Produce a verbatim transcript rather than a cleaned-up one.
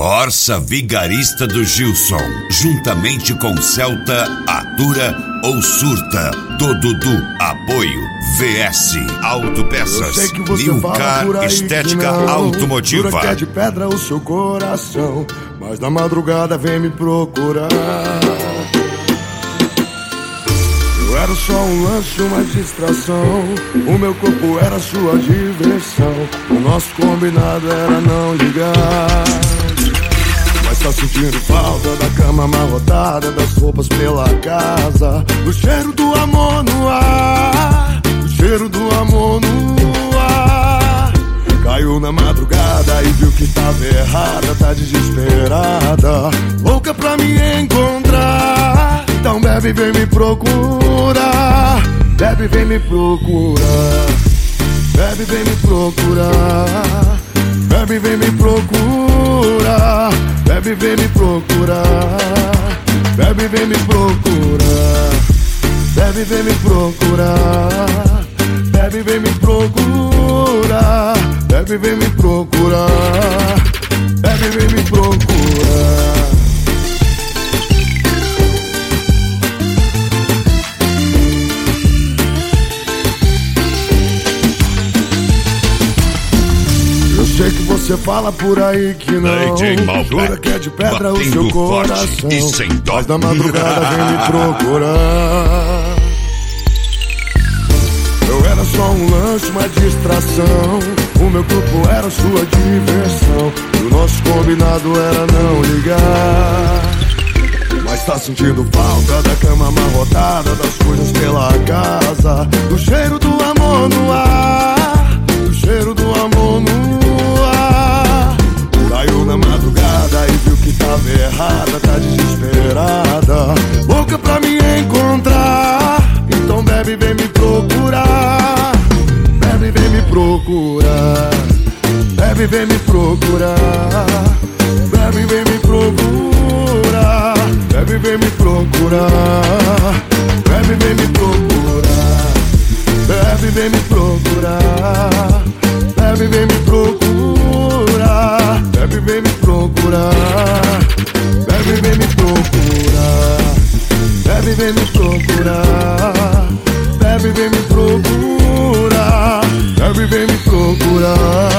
Corsa Vigarista do Gilson, juntamente com Celta, Atura ou Surta, do Dudu. Apoio V S Autopeças, Nilcar Estética Automotiva. Jura que é de pedra o seu coração, mas na madrugada vem me procurar. Eu era só um lanche, uma distração, o meu corpo era sua diversão. O nosso combinado era não ligar. Mas tá sentindo falta da cama amarrotada, das roupas pela casa, do cheiro do amor no ar, do cheiro do amor no ar. Caiu na madrugada e viu que tava errada, tá desesperada, louca pra me encontrar. Então bebe, vem me procurar, bebe, vem me procurar, bebe, vem me procurar, bebe, vem me procurar, bebe, vem me procurar, bebe, vem me procurar, bebe, vem me procurar, bebe, vem me procurar, bebe, vem me procurar, bebe, vem me procurar. Sei que você fala por aí que não, jura que é de pedra o seu coração, mas na madrugada vem me procurar. Eu era só um lanche, uma distração, o meu corpo era sua diversão. E o nosso combinado era não ligar. Mas tá sentindo falta da cama amarrotada, das coisas pela casa, do cheiro do amor no ar, do cheiro do amor no ar. Caiu na madrugada e viu que tava errada, tá desesperada, louca pra me encontrar. Então bebe, vem me procurar, bebe, vem me procurar, bebe, vem me procurar, bebe, vem me procurar, bebe, vem me procurar, bebe, vem me procurar, bebe, vem me procurar, bebe, vem me procurar, bebe, vem me procurar, bebe, vem me procurar, bebe, vem me procurar, bebe, vem me procurar, bebe, vem me procurar.